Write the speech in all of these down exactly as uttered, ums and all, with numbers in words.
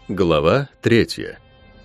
Глава третья.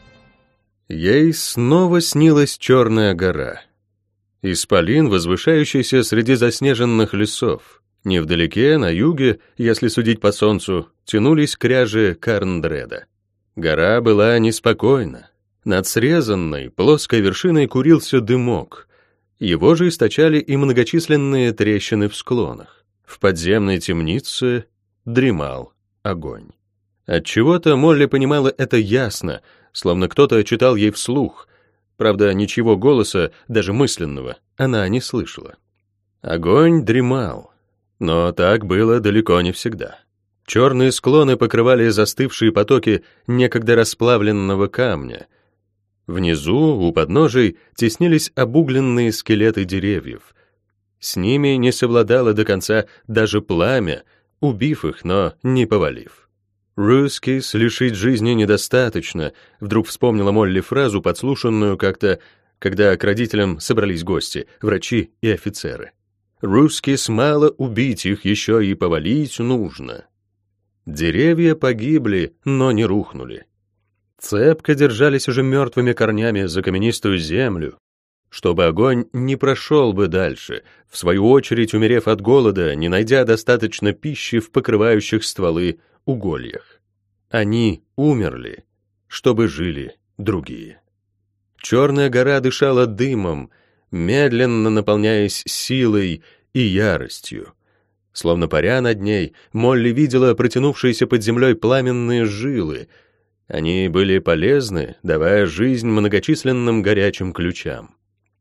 Ей снова снилась Черная гора. Исполин, возвышающийся среди заснеженных лесов. Невдалеке, на юге, если судить по солнцу, тянулись кряжи Карндреда. Гора была неспокойна. Над срезанной, плоской вершиной курился дымок. Его же источали и многочисленные трещины в склонах. В подземной темнице дремал огонь. Отчего-то Молли понимала это ясно, словно кто-то читал ей вслух. Правда, ничего голоса, даже мысленного, она не слышала. Огонь дремал, но так было далеко не всегда. Черные склоны покрывали застывшие потоки некогда расплавленного камня. Внизу, у подножий, теснились обугленные скелеты деревьев. С ними не совладало до конца даже пламя, убив их, но не повалив. «Русскис лишить жизни недостаточно», вдруг вспомнила Молли фразу, подслушанную как-то, когда к родителям собрались гости, врачи и офицеры. «Русскис мало убить, их еще и повалить нужно». Деревья погибли, но не рухнули. Цепко держались уже мертвыми корнями за каменистую землю, чтобы огонь не прошел бы дальше, в свою очередь умерев от голода, не найдя достаточно пищи в покрывающих стволы угольях. Они умерли, чтобы жили другие. Черная гора дышала дымом, медленно наполняясь силой и яростью. Словно паря над ней, Молли видела протянувшиеся под землей пламенные жилы. Они были полезны, давая жизнь многочисленным горячим ключам.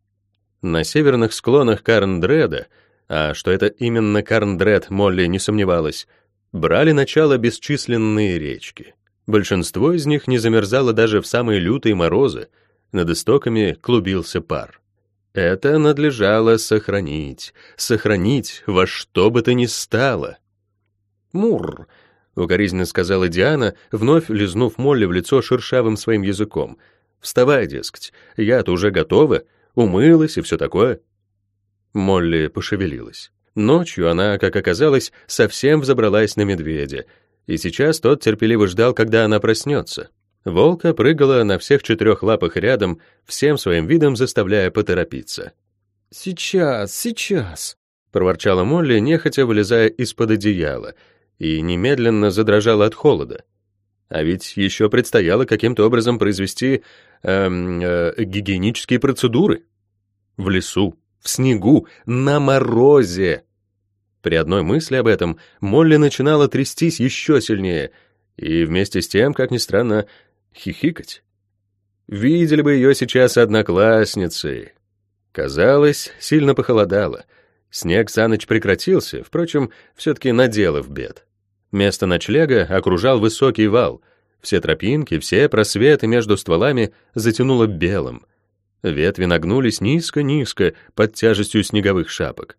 На северных склонах Карндреда, а что это именно Карндред, Молли не сомневалась, брали начало бесчисленные речки. Большинство из них не замерзало даже в самые лютые морозы, над истоками клубился пар. Это надлежало сохранить, сохранить во что бы то ни стало. «Мурр!» — укоризненно сказала Диана, вновь лизнув Молли в лицо шершавым своим языком. «Вставай, дескать, я-то уже готова, умылась и все такое». Молли пошевелилась. Ночью она, как оказалось, совсем взобралась на медведя, и сейчас тот терпеливо ждал, когда она проснется. Волка прыгала на всех четырех лапах рядом, всем своим видом заставляя поторопиться. «Сейчас, сейчас», — проворчала Молли, нехотя вылезая из-под одеяла, и немедленно задрожала от холода. А ведь еще предстояло каким-то образом произвести эм, э, гигиенические процедуры. В лесу, в снегу, на морозе. При одной мысли об этом Молли начинала трястись еще сильнее и вместе с тем, как ни странно, хихикать. Видели бы ее сейчас одноклассницы. Казалось, сильно похолодало. Снег за ночь прекратился, впрочем, все-таки наделав бед. Место ночлега окружал высокий вал. Все тропинки, все просветы между стволами затянуло белым. Ветви нагнулись низко-низко под тяжестью снеговых шапок.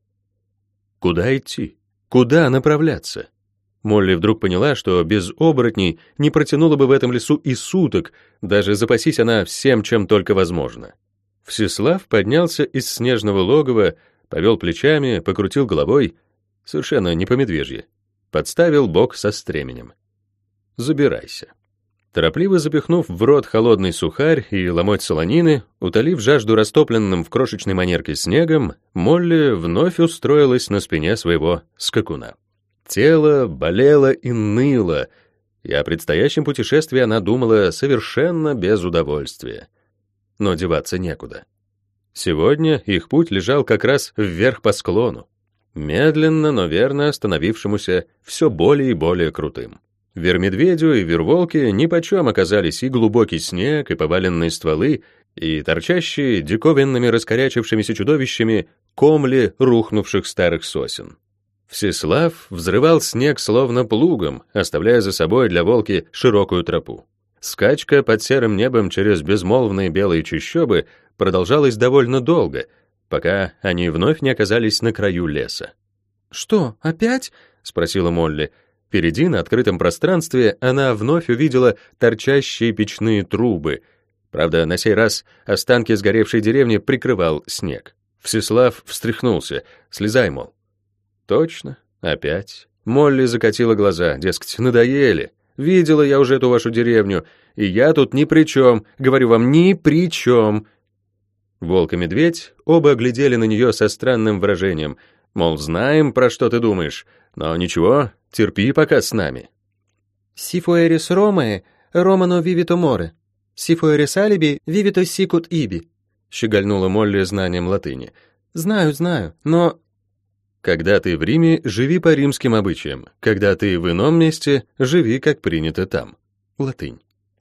Куда идти? Куда направляться? Молли вдруг поняла, что без оборотней не протянула бы в этом лесу и суток, даже запасись она всем, чем только возможно. Всеслав поднялся из снежного логова, повел плечами, покрутил головой, совершенно не по-медвежье, подставил бок со стременем. «Забирайся». Торопливо запихнув в рот холодный сухарь и ломоть солонины, утолив жажду растопленным в крошечной манерке снегом, Молли вновь устроилась на спине своего скакуна. Тело болело и ныло, и о предстоящем путешествии она думала совершенно без удовольствия. Но деваться некуда. Сегодня их путь лежал как раз вверх по склону, медленно, но верно становившемуся все более и более крутым. Вермедведю и Верволке нипочем оказались и глубокий снег, и поваленные стволы, и торчащие диковинными раскорячившимися чудовищами комли рухнувших старых сосен. Всеслав взрывал снег словно плугом, оставляя за собой для Волки широкую тропу. Скачка под серым небом через безмолвные белые чащобы продолжалась довольно долго, пока они вновь не оказались на краю леса. «Что, опять?» — спросила Молли. Впереди, на открытом пространстве, она вновь увидела торчащие печные трубы. Правда, на сей раз останки сгоревшей деревни прикрывал снег. Всеслав встряхнулся. «Слезай, мол». Точно, опять. Молли закатила глаза, дескать, надоели. Видела я уже эту вашу деревню, и я тут ни при чем, говорю вам, ни при чем». Волк и медведь оба глядели на нее со странным выражением, мол, знаем, про что ты думаешь, но ничего, терпи пока с нами. «Si fueris Romae, Romano vivito more. Si fueris alibi, vivito sicut ibi», — щегольнула Молли знанием латыни. «Знаю, знаю, но...» «Когда ты в Риме, живи по римским обычаям. Когда ты в ином месте, живи, как принято там». Латынь.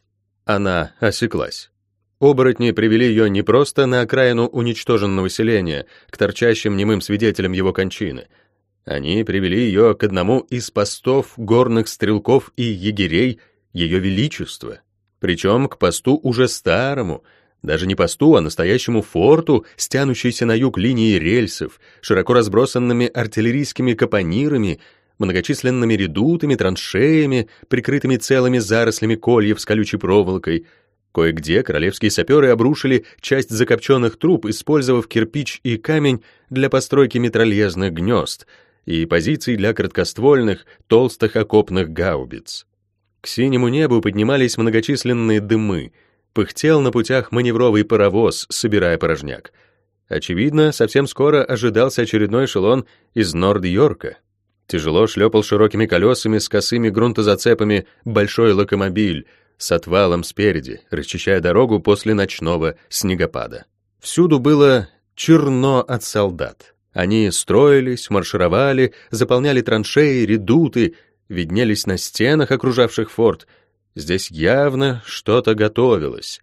Она осеклась. Оборотни привели ее не просто на окраину уничтоженного селения, к торчащим немым свидетелям его кончины. Они привели ее к одному из постов горных стрелков и егерей Ее Величества. Причем к посту уже старому, даже не посту, а настоящему форту, с тянущейся на юг линией рельсов, широко разбросанными артиллерийскими капонирами, многочисленными редутами, траншеями, прикрытыми целыми зарослями кольев с колючей проволокой. Кое-где королевские саперы обрушили часть закопченных труб, использовав кирпич и камень для постройки митральезных гнезд и позиций для краткоствольных, толстых окопных гаубиц. К синему небу поднимались многочисленные дымы, пыхтел на путях маневровый паровоз, собирая порожняк. Очевидно, совсем скоро ожидался очередной эшелон из Норд-Йорка. Тяжело шлепал широкими колесами с косыми грунтозацепами большой локомобиль с отвалом спереди, расчищая дорогу после ночного снегопада. Всюду было черно от солдат. Они строились, маршировали, заполняли траншеи, редуты, виднелись на стенах, окружавших форт. Здесь явно что-то готовилось.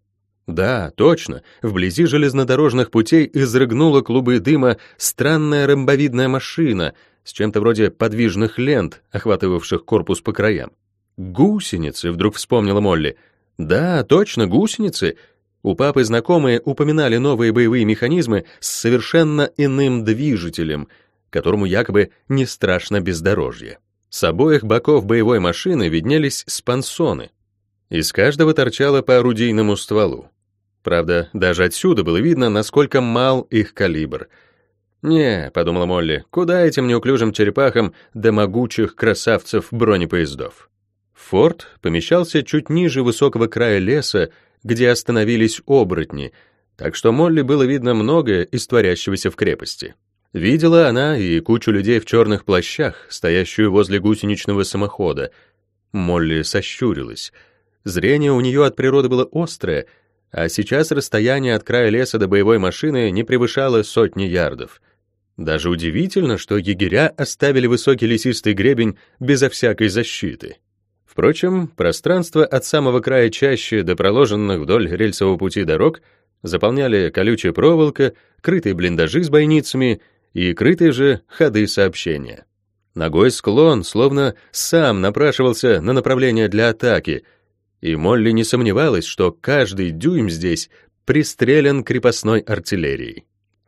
Да, точно, вблизи железнодорожных путей изрыгнула клубы дыма странная ромбовидная машина с чем-то вроде подвижных лент, охватывавших корпус по краям. «Гусеницы», — вдруг вспомнила Молли. «Да, точно, гусеницы». У папы знакомые упоминали новые боевые механизмы с совершенно иным движителем, которому якобы не страшно бездорожье. С обоих боков боевой машины виднелись спансоны. Из каждого торчало по орудийному стволу. Правда, даже отсюда было видно, насколько мал их калибр. «Не», — подумала Молли, — «куда этим неуклюжим черепахам до могучих красавцев бронепоездов?» Форт помещался чуть ниже высокого края леса, где остановились оборотни, так что Молли было видно многое из творящегося в крепости. Видела она и кучу людей в черных плащах, стоящую возле гусеничного самохода. Молли сощурилась. Зрение у нее от природы было острое, а сейчас расстояние от края леса до боевой машины не превышало сотни ярдов. Даже удивительно, что егеря оставили высокий лесистый гребень безо всякой защиты. Впрочем, пространство от самого края чащи до проложенных вдоль рельсового пути дорог заполняли колючая проволока, крытые блиндажи с бойницами и крытые же ходы сообщения. Ногой склон словно сам напрашивался на направление для атаки, и Молли не сомневалась, что каждый дюйм здесь пристрелен крепостной артиллерией.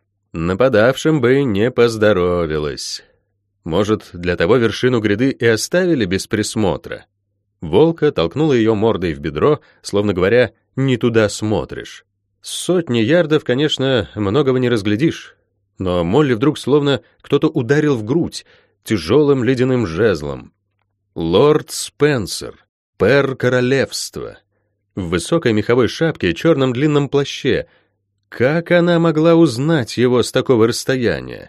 Нападавшим бы не поздоровилось. Может, для того вершину гряды и оставили без присмотра. Волка толкнула ее мордой в бедро, словно говоря, «не туда смотришь». С сотни ярдов, конечно, многого не разглядишь, но Молли вдруг словно кто-то ударил в грудь тяжелым ледяным жезлом. Лорд Спенсер, пэр королевства, в высокой меховой шапке и черном длинном плаще. Как она могла узнать его с такого расстояния?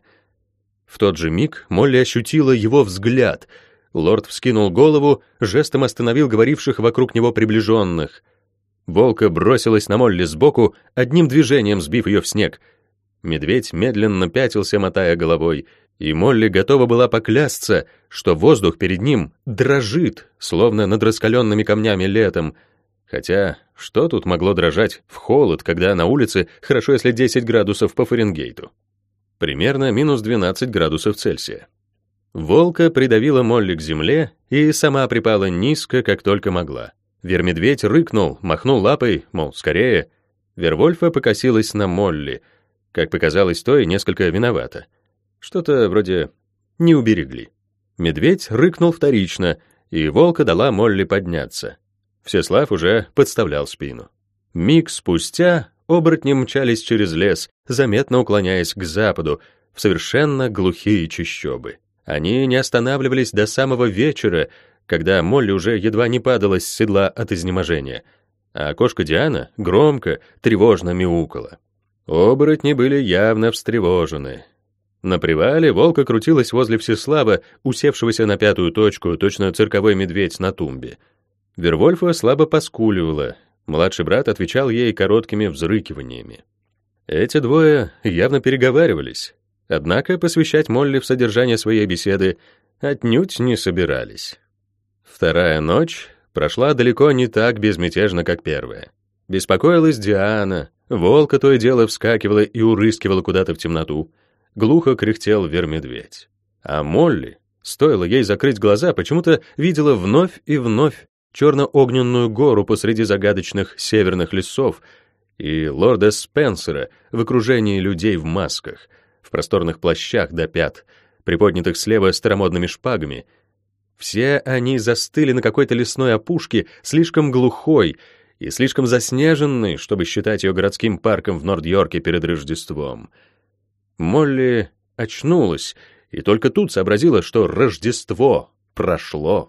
В тот же миг Молли ощутила его взгляд. Лорд вскинул голову, жестом остановил говоривших вокруг него приближенных. Волка бросилась на Молли сбоку, одним движением сбив ее в снег. Медведь медленно пятился, мотая головой, и Молли готова была поклясться, что воздух перед ним дрожит, словно над раскаленными камнями летом. Хотя, что тут могло дрожать в холод, когда на улице хорошо, если десять градусов по Фаренгейту? Примерно минус двенадцать градусов Цельсия. Волка придавила Молли к земле и сама припала низко, как только могла. Вермедведь рыкнул, махнул лапой, мол, скорее. Вервольфа покосилась на Молли. Как показалось, той несколько виновата. Что-то вроде «не уберегли». Медведь рыкнул вторично, и волка дала Молли подняться. Всеслав уже подставлял спину. Миг спустя оборотни мчались через лес, заметно уклоняясь к западу, в совершенно глухие чащобы. Они не останавливались до самого вечера, когда Молли уже едва не падала с седла от изнеможения, а кошка Диана громко, тревожно мяукала. Оборотни были явно встревожены. На привале волка крутилась возле Всеслава, усевшегося на пятую точку, точно цирковой медведь на тумбе. Вервольфа слабо поскуливала, младший брат отвечал ей короткими взрыкиваниями. Эти двое явно переговаривались, однако посвящать Молли в содержание своей беседы отнюдь не собирались. Вторая ночь прошла далеко не так безмятежно, как первая. Беспокоилась Диана, волка то и дело вскакивала и урыскивала куда-то в темноту, глухо кряхтел вермедведь. А Молли, стоило ей закрыть глаза, почему-то видела вновь и вновь черно-огненную гору посреди загадочных северных лесов и лорда Спенсера в окружении людей в масках, в просторных плащах до пят, приподнятых слева старомодными шпагами. Все они застыли на какой-то лесной опушке, слишком глухой и слишком заснеженной, чтобы считать ее городским парком в Норд-Йорке перед Рождеством. Молли очнулась и только тут сообразила, что Рождество прошло.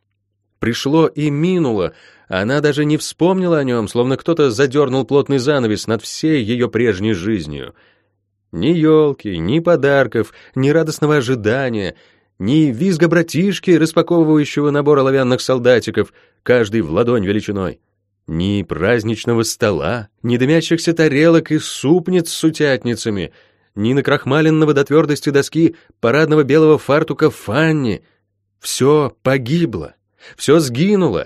Пришло и минуло, она даже не вспомнила о нем, словно кто-то задернул плотный занавес над всей ее прежней жизнью. Ни елки, ни подарков, ни радостного ожидания, ни визга братишки, распаковывающего набор оловянных солдатиков, каждый в ладонь величиной, ни праздничного стола, ни дымящихся тарелок и супниц с утятницами, ни накрахмаленного до твердости доски парадного белого фартука Фанни. Все погибло. Все сгинуло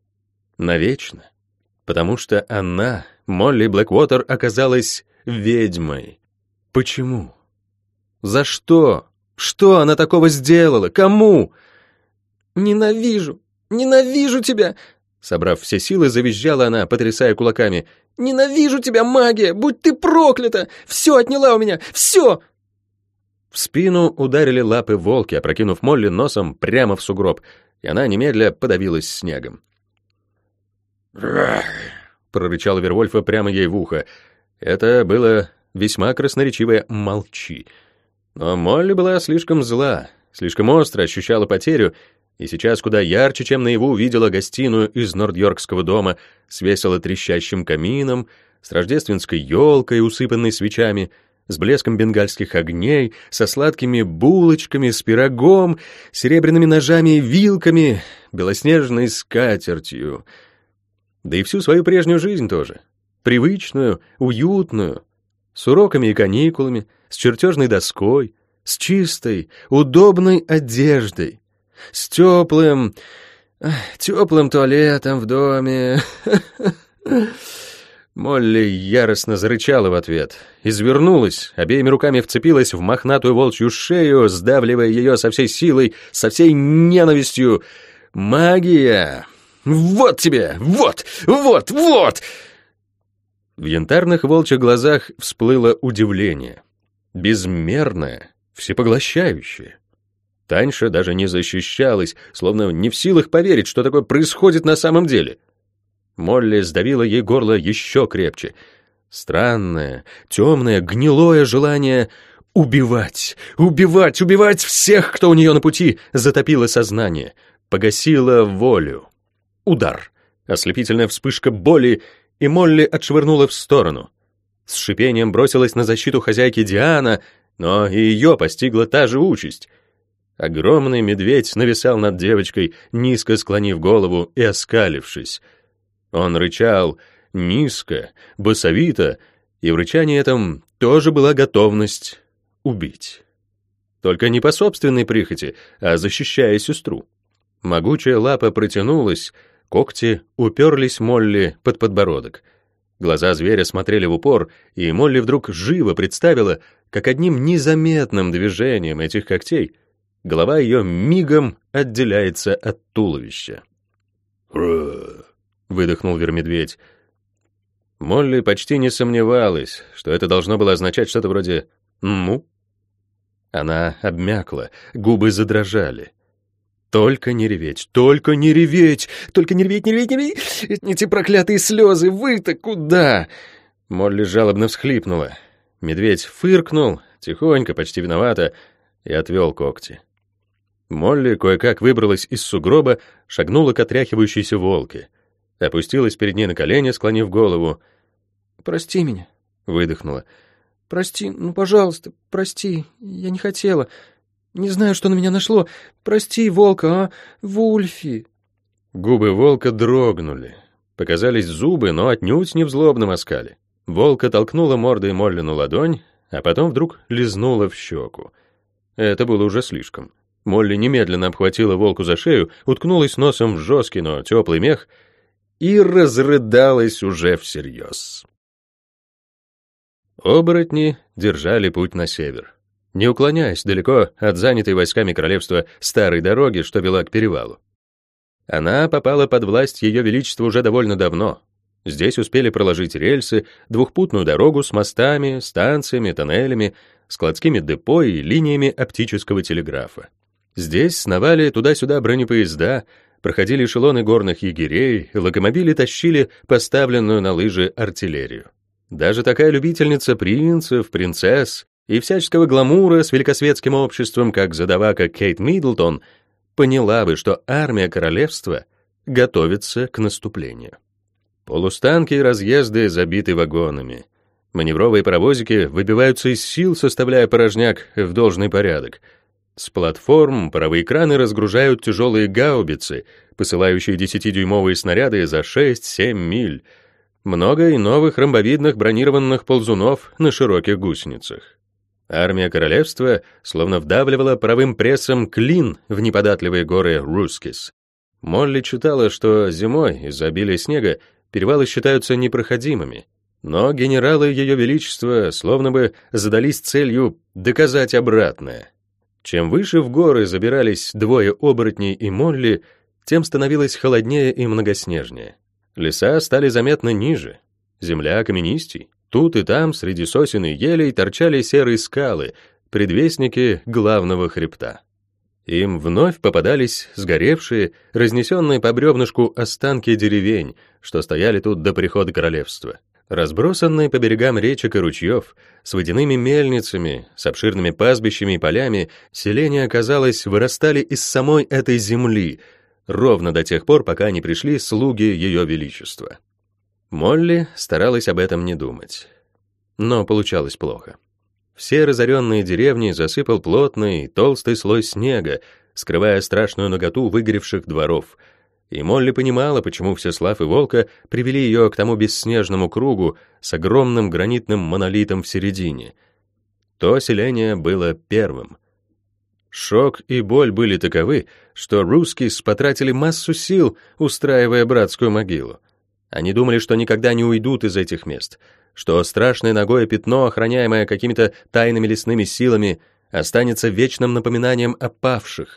навечно, потому что она, Молли Блэквотер, оказалась ведьмой. Почему? За что? Что она такого сделала? Кому? «Ненавижу! Ненавижу тебя!» Собрав все силы, завизжала она, потрясая кулаками. «Ненавижу тебя, магия! Будь ты проклята! Все отняла у меня! Все!» В спину ударили лапы волки, опрокинув Молли носом прямо в сугроб, и она немедля подавилась снегом. Прорычал Вервольфа прямо ей в ухо. Это было весьма красноречивое «молчи». Но Молли была слишком зла, слишком остро ощущала потерю, и сейчас куда ярче, чем наяву, видела гостиную из Норд-Йоркского дома с весело трещащим камином, с рождественской елкой, усыпанной свечами, с блеском бенгальских огней, со сладкими булочками, с пирогом, серебряными ножами и вилками, белоснежной скатертью. Да и всю свою прежнюю жизнь тоже. Привычную, уютную, с уроками и каникулами, с чертежной доской, с чистой, удобной одеждой, с теплым, теплым туалетом в доме. Молли яростно зарычала в ответ, извернулась, обеими руками вцепилась в мохнатую волчью шею, сдавливая ее со всей силой, со всей ненавистью. «Магия! Вот тебе! Вот! Вот! Вот!» В янтарных волчьих глазах всплыло удивление. Безмерное, всепоглощающее. Таньша даже не защищалась, словно не в силах поверить, что такое происходит на самом деле. Молли сдавила ей горло еще крепче. Странное, темное, гнилое желание убивать, убивать, убивать всех, кто у нее на пути, затопило сознание, погасило волю. Удар, ослепительная вспышка боли, и Молли отшвырнула в сторону. С шипением бросилась на защиту хозяйки Диана, но и ее постигла та же участь. Огромный медведь нависал над девочкой, низко склонив голову и оскалившись. Он рычал низко, басовито, и в рычании этом тоже была готовность убить. Только не по собственной прихоти, а защищая сестру. Могучая лапа протянулась, когти уперлись Молли под подбородок. Глаза зверя смотрели в упор, и Молли вдруг живо представила, как одним незаметным движением этих когтей голова ее мигом отделяется от туловища. Выдохнул вермедведь. Молли почти не сомневалась, что это должно было означать что-то вроде «ну». Она обмякла, губы задрожали. Только не реветь, только не реветь, только не реветь, не реветь, не реветь. Эти проклятые слезы, вы-то куда? Молли жалобно всхлипнула. Медведь фыркнул, тихонько, почти виновато, и отвел когти. Молли кое-как выбралась из сугроба, шагнула к отряхивающейся волке. Опустилась перед ней на колени, склонив голову. «Прости меня», — выдохнула. «Прости, ну, пожалуйста, прости, я не хотела. Не знаю, что на меня нашло. Прости, волка, а, Вульфи». Губы волка дрогнули. Показались зубы, но отнюдь не в злобном оскале. Волка толкнула мордой Моллину ладонь, а потом вдруг лизнула в щеку. Это было уже слишком. Молли немедленно обхватила волку за шею, уткнулась носом в жесткий, но теплый мех и разрыдалась уже всерьез. Оборотни держали путь на север, не уклоняясь далеко от занятой войсками королевства старой дороги, что вела к перевалу. Она попала под власть Ее Величества уже довольно давно. Здесь успели проложить рельсы, двухпутную дорогу с мостами, станциями, тоннелями, складскими депо и линиями оптического телеграфа. Здесь сновали туда-сюда бронепоезда, проходили эшелоны горных егерей, локомобили тащили поставленную на лыжи артиллерию. Даже такая любительница принцев, принцесс и всяческого гламура с великосветским обществом, как задавака Кейт Миддлтон, поняла бы, что армия королевства готовится к наступлению. Полустанки и разъезды забиты вагонами. Маневровые паровозики выбиваются из сил, составляя порожняк в должный порядок. С платформ паровые краны разгружают тяжелые гаубицы, посылающие десятидюймовые снаряды за шесть-семь миль. Много и новых ромбовидных бронированных ползунов на широких гусеницах. Армия королевства словно вдавливала паровым прессом клин в неподатливые горы Рускис. Молли читала, что зимой из-за обилия снега перевалы считаются непроходимыми, но генералы Ее Величества словно бы задались целью доказать обратное. Чем выше в горы забирались двое оборотней и Молли, тем становилось холоднее и многоснежнее. Леса стали заметно ниже, земля каменистей. Тут и там среди сосен и елей торчали серые скалы, предвестники главного хребта. Им вновь попадались сгоревшие, разнесенные по бревнышку останки деревень, что стояли тут до прихода королевства. Разбросанные по берегам речек и ручьев, с водяными мельницами, с обширными пастбищами и полями, селения, казалось, вырастали из самой этой земли, ровно до тех пор, пока не пришли слуги Ее Величества. Молли старалась об этом не думать, но получалось плохо. Все разоренные деревни засыпал плотный, толстый слой снега, скрывая страшную наготу выгоревших дворов, и Молли понимала, почему Всеслав и Волка привели ее к тому бесснежному кругу с огромным гранитным монолитом в середине. То селение было первым. Шок и боль были таковы, что русские потратили массу сил, устраивая братскую могилу. Они думали, что никогда не уйдут из этих мест, что страшное нагое пятно, охраняемое какими-то тайными лесными силами, останется вечным напоминанием о павших.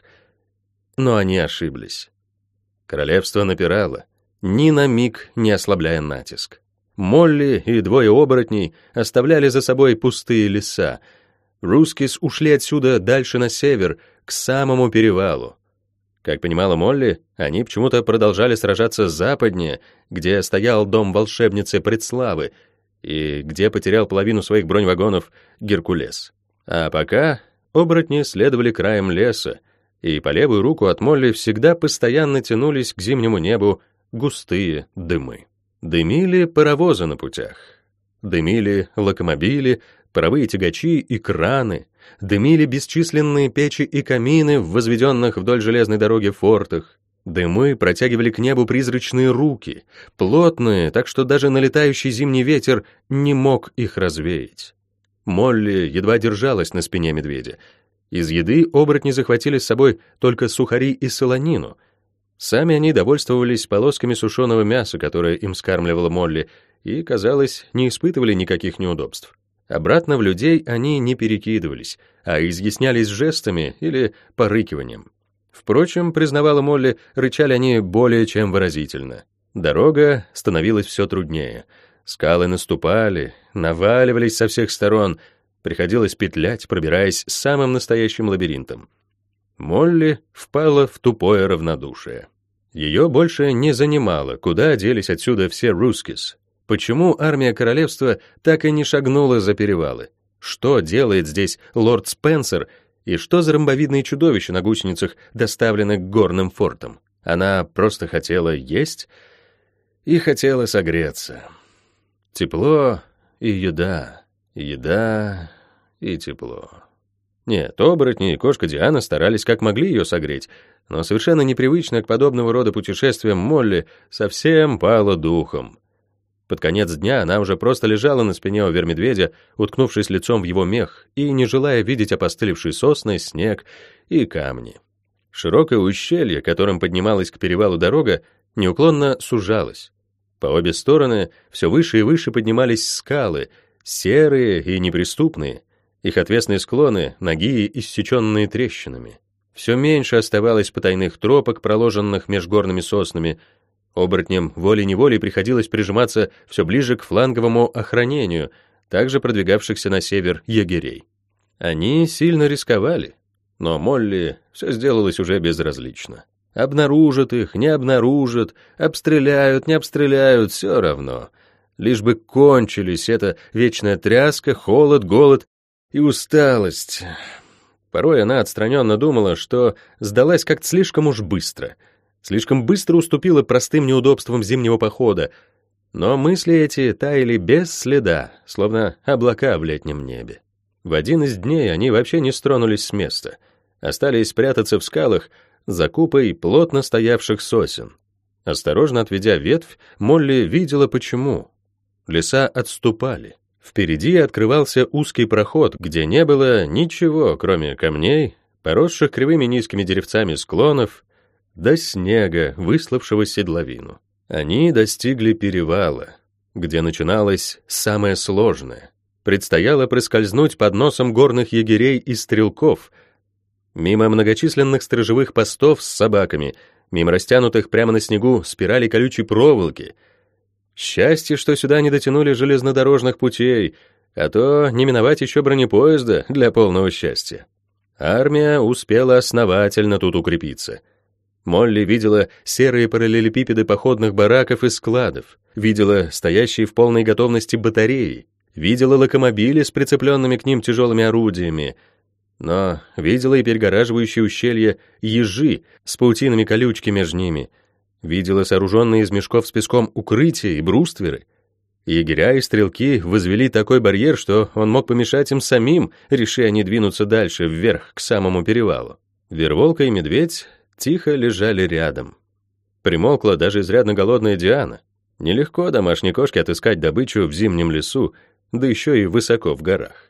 Но они ошиблись. Королевство напирало, ни на миг не ослабляя натиск. Молли и двое оборотней оставляли за собой пустые леса. Русские ушли отсюда дальше на север, к самому перевалу. Как понимала Молли, они почему-то продолжали сражаться западнее, где стоял дом волшебницы Предславы и где потерял половину своих броневагонов Геркулес. А пока оборотни следовали краем леса, и по левую руку от Молли всегда постоянно тянулись к зимнему небу густые дымы. Дымили паровозы на путях, дымили локомобили, паровые тягачи и краны, дымили бесчисленные печи и камины в возведенных вдоль железной дороги фортах. Дымы протягивали к небу призрачные руки, плотные, так что даже налетающий зимний ветер не мог их развеять. Молли едва держалась на спине медведя. Из еды оборотни захватили с собой только сухари и солонину. Сами они довольствовались полосками сушеного мяса, которое им скармливала Молли, и, казалось, не испытывали никаких неудобств. Обратно в людей они не перекидывались, а изъяснялись жестами или порыкиванием. Впрочем, признавала Молли, рычали они более чем выразительно. Дорога становилась все труднее. Скалы наступали, наваливались со всех сторон, приходилось петлять, пробираясь самым настоящим лабиринтом. Молли впала в тупое равнодушие. Ее больше не занимало, куда делись отсюда все рускис. Почему армия королевства так и не шагнула за перевалы? Что делает здесь лорд Спенсер И что за ромбовидные чудовища на гусеницах доставлены к горным фортам? Она просто хотела есть и хотела согреться. Тепло и еда, еда и тепло. Нет, оборотни и кошка Диана старались как могли ее согреть, но совершенно непривычная к подобного рода путешествиям Молли совсем пала духом. Под конец дня она уже просто лежала на спине у вермедведя, уткнувшись лицом в его мех и не желая видеть опостылевшие сосны, снег и камни. Широкое ущелье, которым поднималась к перевалу дорога, неуклонно сужалось. По обе стороны все выше и выше поднимались скалы, серые и неприступные. Их отвесные склоны, ноги, иссеченные трещинами. Все меньше оставалось потайных тропок, проложенных межгорными соснами. Оборотням волей-неволей приходилось прижиматься все ближе к фланговому охранению, также продвигавшихся на север егерей. Они сильно рисковали, но Молли все сделалось уже безразлично. Обнаружат их, не обнаружат, обстреляют, не обстреляют, все равно. Лишь бы кончились эта вечная тряска, холод, голод и усталость. Порой она отстраненно думала, что сдалась как-то слишком уж быстро, слишком быстро уступила простым неудобствам зимнего похода, но мысли эти таяли без следа, словно облака в летнем небе. В один из дней они вообще не стронулись с места, остались прятаться в скалах за купой плотно стоявших сосен. Осторожно отведя ветвь, Молли видела почему. Леса отступали. Впереди открывался узкий проход, где не было ничего, кроме камней, поросших кривыми низкими деревцами склонов, до снега, выславшего седловину. Они достигли перевала, где начиналось самое сложное. Предстояло проскользнуть под носом горных егерей и стрелков, мимо многочисленных сторожевых постов с собаками, мимо растянутых прямо на снегу спиралей колючей проволоки. Счастье, что сюда не дотянули железнодорожных путей, а то не миновать еще бронепоезда для полного счастья. Армия успела основательно тут укрепиться. Молли видела серые параллелепипеды походных бараков и складов, видела стоящие в полной готовности батареи, видела локомобили с прицепленными к ним тяжелыми орудиями, но видела и перегораживающие ущелья ежи с паутинами колючки между ними, видела сооруженные из мешков с песком укрытия и брустверы. Егеря и стрелки возвели такой барьер, что он мог помешать им самим, реши они двинуться дальше, вверх, к самому перевалу. Верволка и медведь тихо лежали рядом. Примолкла даже изрядно голодная Диана. Нелегко домашней кошке отыскать добычу в зимнем лесу, да еще и высоко в горах.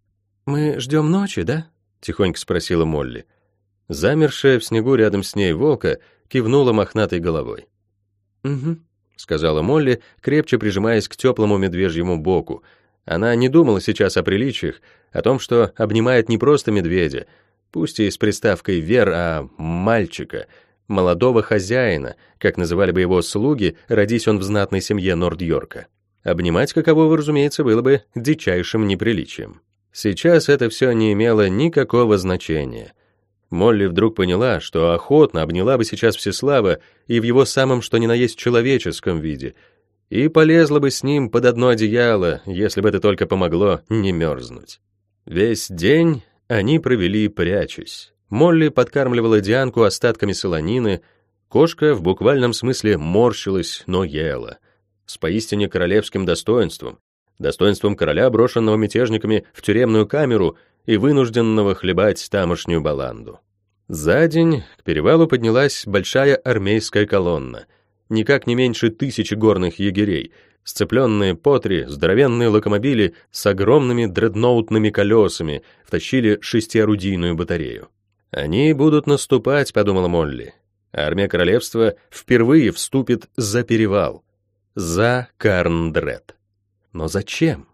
«Мы ждем ночи, да?» — тихонько спросила Молли. Замершая в снегу рядом с ней волка кивнула мохнатой головой. «Угу», — сказала Молли, крепче прижимаясь к теплому медвежьему боку. Она не думала сейчас о приличиях, о том, что обнимает не просто медведя, пусть и с приставкой «вер», а мальчика, молодого хозяина, как называли бы его слуги, родись он в знатной семье Норд-Йорка. Обнимать какового, разумеется, было бы дичайшим неприличием. Сейчас это все не имело никакого значения. Молли вдруг поняла, что охотно обняла бы сейчас Всеслава и в его самом что ни на есть человеческом виде, и полезла бы с ним под одно одеяло, если бы это только помогло не мерзнуть. Весь день они провели прячась. Молли подкармливала Дианку остатками солонины, кошка в буквальном смысле морщилась, но ела. С поистине королевским достоинством, достоинством короля, брошенного мятежниками в тюремную камеру и вынужденного хлебать тамошнюю баланду. За день к перевалу поднялась большая армейская колонна, никак не меньше тысячи горных егерей, сцепленные по три здоровенные локомобили с огромными дредноутными колесами втащили шестиорудийную батарею. «Они будут наступать», — подумала Молли. Армия королевства впервые вступит за перевал, за Карндред. Но зачем?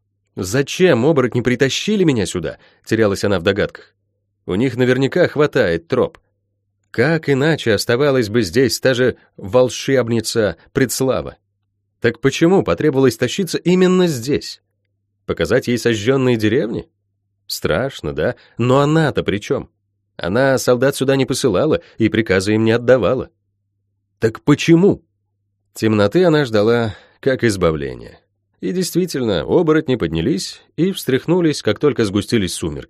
Зачем оборотни притащили меня сюда? Терялась она в догадках. У них наверняка хватает троп. Как иначе оставалась бы здесь та же волшебница Предслава? Так почему потребовалось тащиться именно здесь? Показать ей сожженные деревни? Страшно, да? Но она-то при чем? Она солдат сюда не посылала и приказы им не отдавала. Так почему? Темноты она ждала как избавления. И действительно, оборотни поднялись и встряхнулись, как только сгустились сумерки.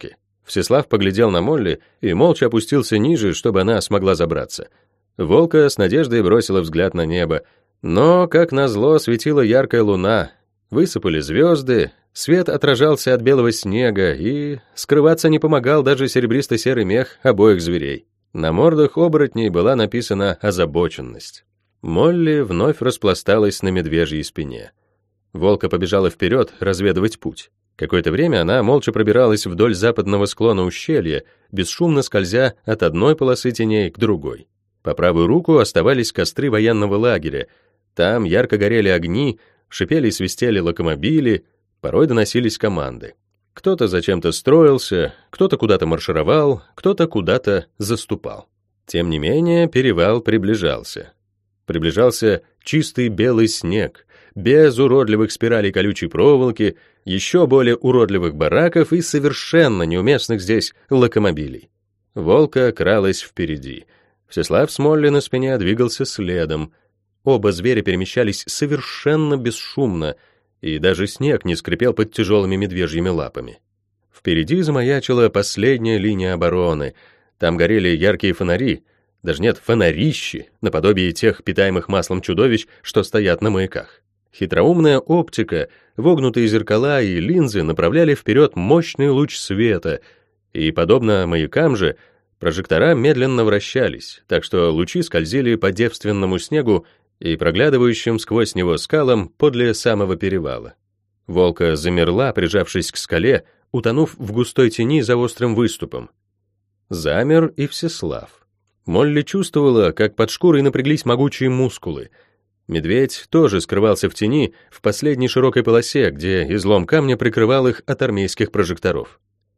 Всеслав поглядел на Молли и молча опустился ниже, чтобы она смогла забраться. Волка с надеждой бросила взгляд на небо, но, как назло, светила яркая луна, высыпали звезды, свет отражался от белого снега, и скрываться не помогал даже серебристо-серый мех обоих зверей. На мордах оборотней была написана озабоченность. Молли вновь распласталась на медвежьей спине. Волка побежала вперед разведывать путь. Какое-то время она молча пробиралась вдоль западного склона ущелья, бесшумно скользя от одной полосы теней к другой. По правую руку оставались костры военного лагеря. Там ярко горели огни, шипели и свистели локомобили, порой доносились команды. Кто-то зачем-то строился, кто-то куда-то маршировал, кто-то куда-то заступал. Тем не менее, перевал приближался. Приближался чистый белый снег, без уродливых спиралей колючей проволоки, еще более уродливых бараков и совершенно неуместных здесь локомобилей. Волка кралась впереди. Всеслав с Молли на спине двигался следом. Оба зверя перемещались совершенно бесшумно, и даже снег не скрипел под тяжелыми медвежьими лапами. Впереди замаячила последняя линия обороны. Там горели яркие фонари, даже нет, фонарищи, наподобие тех питаемых маслом чудовищ, что стоят на маяках. Хитроумная оптика, вогнутые зеркала и линзы направляли вперед мощный луч света, и, подобно маякам же, прожектора медленно вращались, так что лучи скользили по девственному снегу и проглядывающим сквозь него скалам подле самого перевала. Волка замерла, прижавшись к скале, утонув в густой тени за острым выступом. Замер и Всеслав. Молли чувствовала, как под шкурой напряглись могучие мускулы. Медведь тоже скрывался в тени в последней широкой полосе, где излом камня прикрывал их от армейских прожекторов.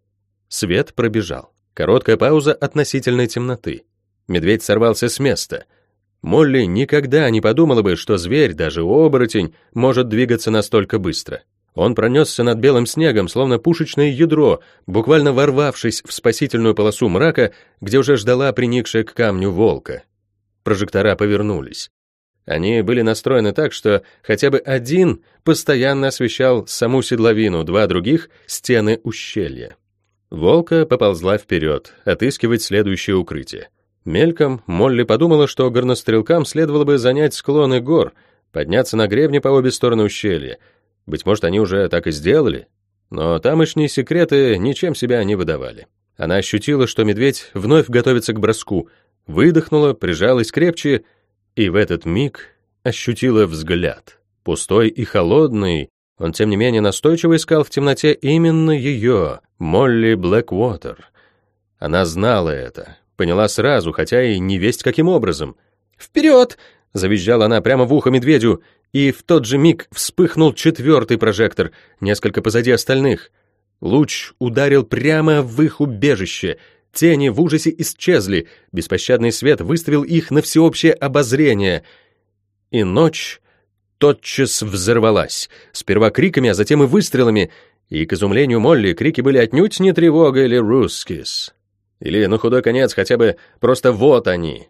Свет пробежал. Короткая пауза относительной темноты. Медведь сорвался с места. Молли никогда не подумала бы, что зверь, даже оборотень, может двигаться настолько быстро. Он пронесся над белым снегом, словно пушечное ядро, буквально ворвавшись в спасительную полосу мрака, где уже ждала приникшая к камню волка. Прожектора повернулись. Они были настроены так, что хотя бы один постоянно освещал саму седловину, два других — стены ущелья. Волка поползла вперед, отыскивать следующее укрытие. Мельком Молли подумала, что горнострелкам следовало бы занять склоны гор, подняться на гребни по обе стороны ущелья. Быть может, они уже так и сделали, но тамошние секреты ничем себя не выдавали. Она ощутила, что медведь вновь готовится к броску, выдохнула, прижалась крепче, и в этот миг ощутила взгляд. Пустой и холодный, он, тем не менее, настойчиво искал в темноте именно ее, Молли Блэквотер. Она знала это, поняла сразу, хотя и не весть каким образом. «Вперед!» — завизжала она прямо в ухо медведю, и в тот же миг вспыхнул четвертый прожектор, несколько позади остальных. Луч ударил прямо в их убежище. Тени в ужасе исчезли, беспощадный свет выставил их на всеобщее обозрение. И ночь тотчас взорвалась, сперва криками, а затем и выстрелами, и, к изумлению Молли, крики были отнюдь не тревога или рускис. Или, на худой конец, хотя бы просто вот они.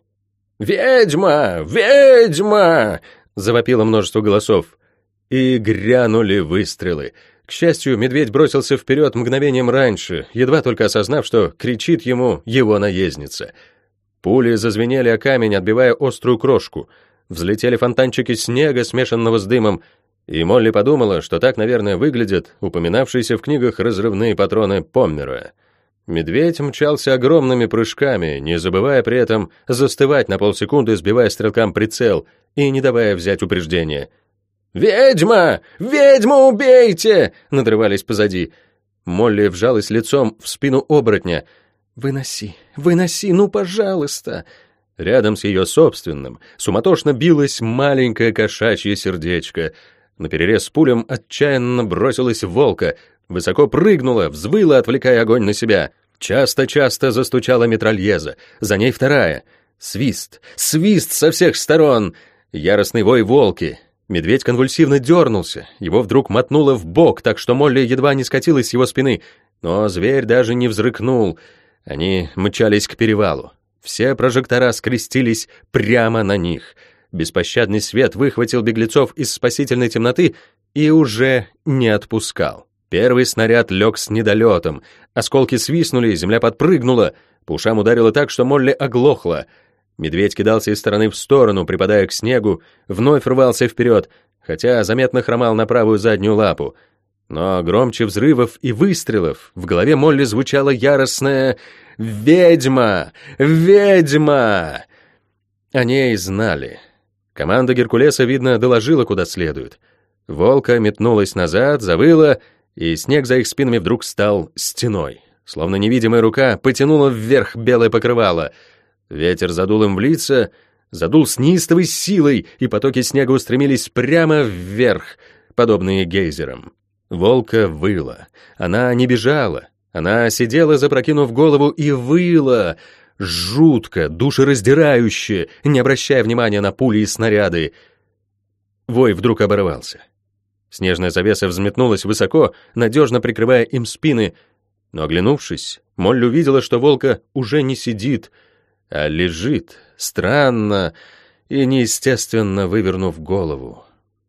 «Ведьма! Ведьма!» — завопило множество голосов. И грянули выстрелы. К счастью, медведь бросился вперед мгновением раньше, едва только осознав, что кричит ему его наездница. Пули зазвенели о камень, отбивая острую крошку. Взлетели фонтанчики снега, смешанного с дымом, и Молли подумала, что так, наверное, выглядят упоминавшиеся в книгах разрывные патроны Поммероя. Медведь мчался огромными прыжками, не забывая при этом застывать на полсекунды, сбивая стрелкам прицел и не давая взять упреждение. «Ведьма! Ведьму убейте!» — надрывались позади. Молли вжалась лицом в спину оборотня. «Выноси, выноси, ну, пожалуйста!» Рядом с ее собственным суматошно билось маленькое кошачье сердечко. Наперерез пулям отчаянно бросилась волка, высоко прыгнула, взвыла, отвлекая огонь на себя. Часто-часто застучала митральеза, за ней вторая. Свист, свист со всех сторон. Яростный вой волки. Медведь конвульсивно дернулся, его вдруг мотнуло в бок, так что Молли едва не скатилась с его спины. Но зверь даже не взрыкнул. Они мчались к перевалу. Все прожектора скрестились прямо на них. Беспощадный свет выхватил беглецов из спасительной темноты и уже не отпускал. Первый снаряд лег с недолетом. Осколки свистнули, земля подпрыгнула. По ушам ударило так, что Молли оглохла. Медведь кидался из стороны в сторону, припадая к снегу, вновь рвался вперед, хотя заметно хромал на правую заднюю лапу. Но громче взрывов и выстрелов в голове Молли звучало яростное «Ведьма! Ведьма!». О ней знали. Команда Геркулеса, видно, доложила куда следует. Волка метнулась назад, завыла, и снег за их спинами вдруг стал стеной. Словно невидимая рука потянула вверх белое покрывало. Ветер задул им в лица, задул с неистовой силой, и потоки снега устремились прямо вверх, подобные гейзерам. Волка выла. Она не бежала. Она сидела, запрокинув голову, и выла. Жутко, душераздирающе, не обращая внимания на пули и снаряды. Вой вдруг оборвался. Снежная завеса взметнулась высоко, надежно прикрывая им спины, но, оглянувшись, Молли увидела, что волка уже не сидит, а лежит, странно и неестественно вывернув голову.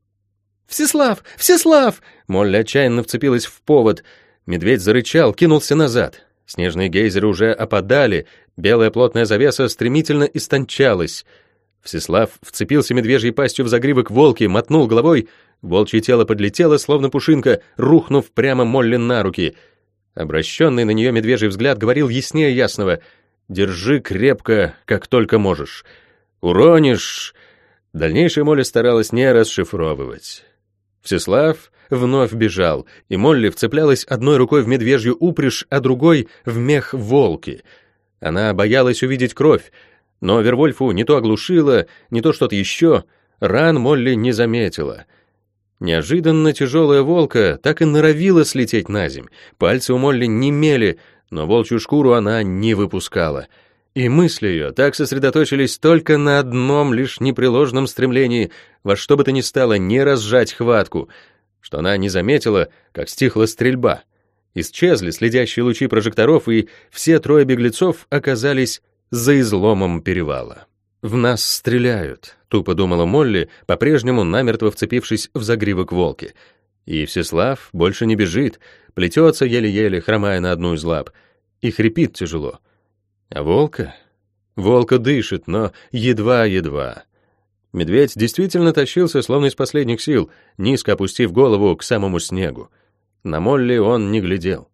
«Всеслав! Всеслав!» Молли отчаянно вцепилась в повод. Медведь зарычал, кинулся назад. Снежные гейзеры уже опадали, белая плотная завеса стремительно истончалась. Всеслав вцепился медвежьей пастью в загривок волки, мотнул головой. Волчье тело подлетело, словно пушинка, рухнув прямо Молли на руки. Обращенный на нее медвежий взгляд говорил яснее ясного: «Держи крепко, как только можешь. Уронишь...» Дальнейшее Молли старалась не расшифровывать. Всеслав вновь бежал, и Молли вцеплялась одной рукой в медвежью упряжь, а другой — в мех волки. Она боялась увидеть кровь, но Вервольфу не то оглушило, не то что-то еще, ран Молли не заметила. Неожиданно тяжелая волка так и норовила слететь на земь. Пальцы у Молли немели, но волчью шкуру она не выпускала. И мысли ее так сосредоточились только на одном лишь непреложном стремлении во что бы то ни стало не разжать хватку, что она не заметила, как стихла стрельба. Исчезли следящие лучи прожекторов, и все трое беглецов оказались за изломом перевала. «В нас стреляют», — тупо думала Молли, по-прежнему намертво вцепившись в загривок волки. И Всеслав больше не бежит, плетется еле-еле, хромая на одну из лап, и хрипит тяжело. А волка? Волка дышит, но едва-едва. Медведь действительно тащился, словно из последних сил, низко опустив голову к самому снегу. На Молли он не глядел.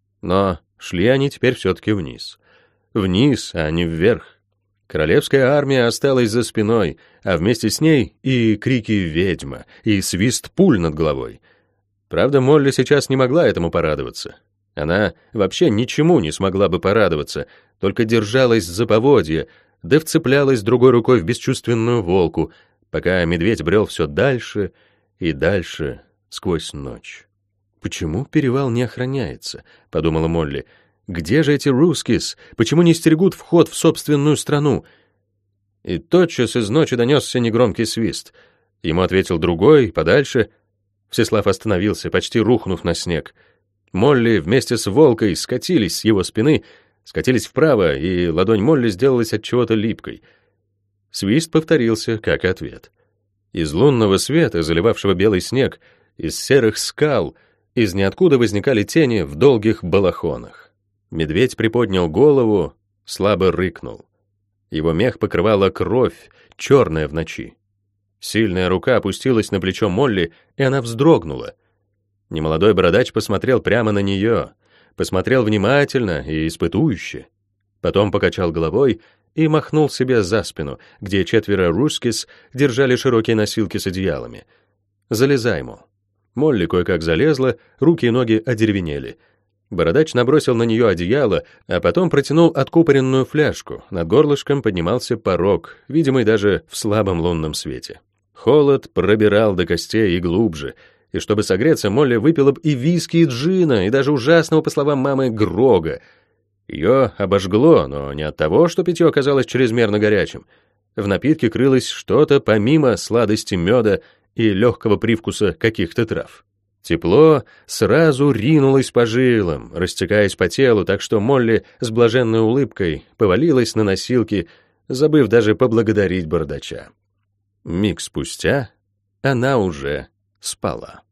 Но шли они теперь все-таки вниз. Вниз, а не вверх. Королевская армия осталась за спиной, а вместе с ней и крики «Ведьма», и свист пуль над головой. Правда, Молли сейчас не могла этому порадоваться. Она вообще ничему не смогла бы порадоваться, только держалась за поводья, да вцеплялась другой рукой в бесчувственную волку, пока медведь брел все дальше и дальше сквозь ночь. «Почему перевал не охраняется?» — подумала Молли. «Где же эти рускис? Почему не стерегут вход в собственную страну?» И тотчас из ночи донесся негромкий свист. Ему ответил другой, подальше. Всеслав остановился, почти рухнув на снег. Молли вместе с волкой скатились с его спины, скатились вправо, и ладонь Молли сделалась от чего-то липкой. Свист повторился, как ответ. Из лунного света, заливавшего белый снег, из серых скал, из ниоткуда возникали тени в долгих балахонах. Медведь приподнял голову, слабо рыкнул. Его мех покрывала кровь, черная в ночи. Сильная рука опустилась на плечо Молли, и она вздрогнула. Немолодой бородач посмотрел прямо на нее, посмотрел внимательно и испытующе. Потом покачал головой и махнул себе за спину, где четверо рускис держали широкие носилки с одеялами. «Залезай, мол». Молли кое-как залезла, руки и ноги одеревенели. Бородач набросил на нее одеяло, а потом протянул откупоренную фляжку. Над горлышком поднимался порог, видимый даже в слабом лунном свете. Холод пробирал до костей и глубже, и чтобы согреться, Молли выпила б и виски, и джина, и даже ужасного, по словам мамы, грога. Ее обожгло, но не от того, что питье оказалось чрезмерно горячим. В напитке крылось что-то помимо сладости меда и легкого привкуса каких-то трав. Тепло сразу ринулось по жилам, растекаясь по телу, так что Молли с блаженной улыбкой повалилась на носилки, забыв даже поблагодарить бородача. Миг спустя она уже спала.